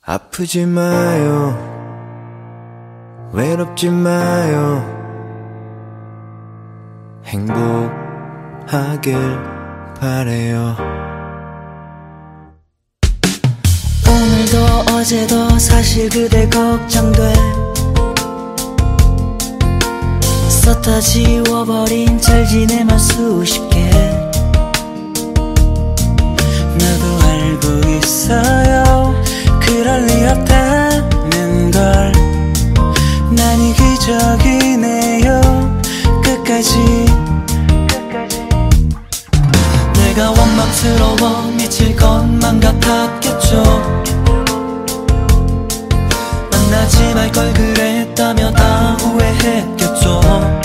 아프지 마요, 외롭지 마요, 행복하길 바래요. 오늘도 어제도 사실 그대 걱정돼. 썼다 지워버린 잘 지내만 수십 개. 나도 알고 있어요, 그럴 리 없다는 걸. 난이 기적이네요, 끝까지. 내가 원망스러워 미칠 것만 같았겠죠. 만나지 말 걸 그랬다며 다 후회했겠죠.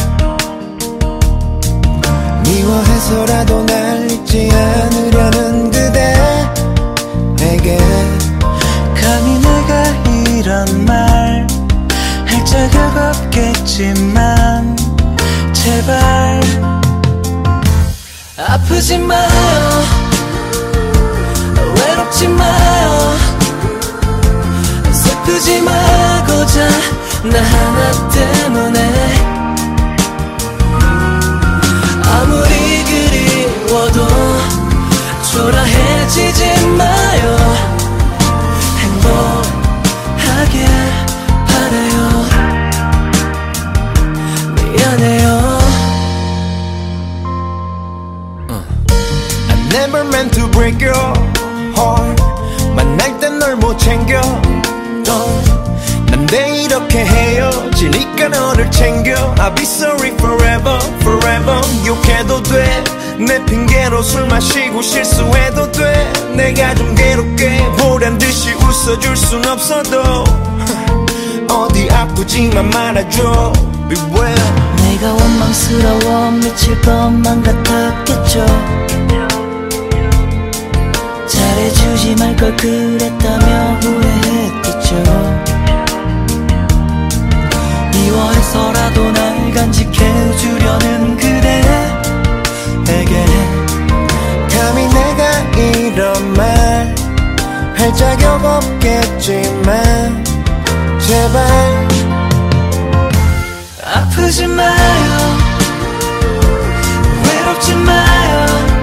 미워해서라도 날 잊지 않으려는 그대에게 감히 내가 이런 말 할 자격 없겠지만 제발 아프지 마요, 외롭지 마요, 슬프지 말고자 나 하나 때문에. 아무리 그리워도 초라해지지 마요, 행복하길 바래요. 미안해요. I never meant to break your heart. 만날 땐 널 못 챙겨 난데 이렇게 헤어지니까 너를 챙겨. I'll be sorry forever, forever. 욕해도 돼, 내 핑계로 술 마시고 실수해도 돼. 내가 좀 괴롭게 보란듯이 웃어줄 순 없어도 어디 아프지만 말아줘, beware. 내가 원망스러워 미칠 것만 같았겠죠. 잘해주지 말 걸 그랬다며 후회했겠죠. 미워해서라도 날 간직해주려는 그대에게 감히 내가 이런 말 할 자격 없겠지만 제발 아프지 마요, 외롭지 마요,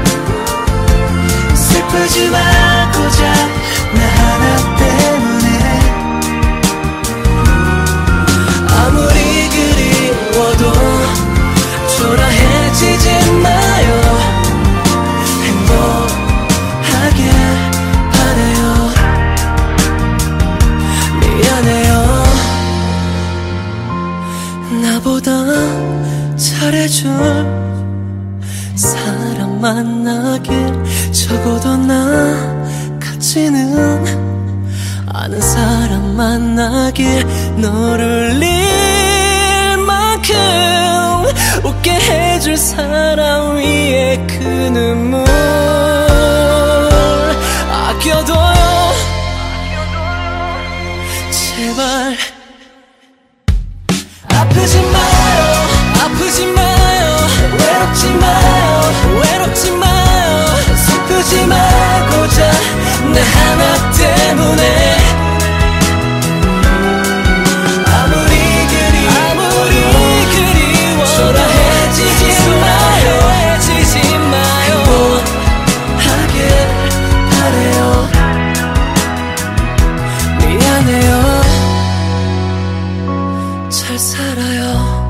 슬프지 말고자 나 하나 때문에. 아무리 그리워도 초라해지지 마요, 행복하길 바래요. 미안해요. 나보다 잘해줄 사람 만나길. 적어도 나 같지는 않은 사람 만나길. 너를 잃을 만큼 웃게 해줄 사람 위에 그 눈물 아껴둬요, 제발. 아프지 마요, 아프지 마요, 외롭지 마요, 외롭지 마요, 슬프지 말고자 나 하나 때문에. 아무리 그리워 초라해지지 마요, 해지지 마요, 행복하길 바래요. 미안해요. 잘 살아요.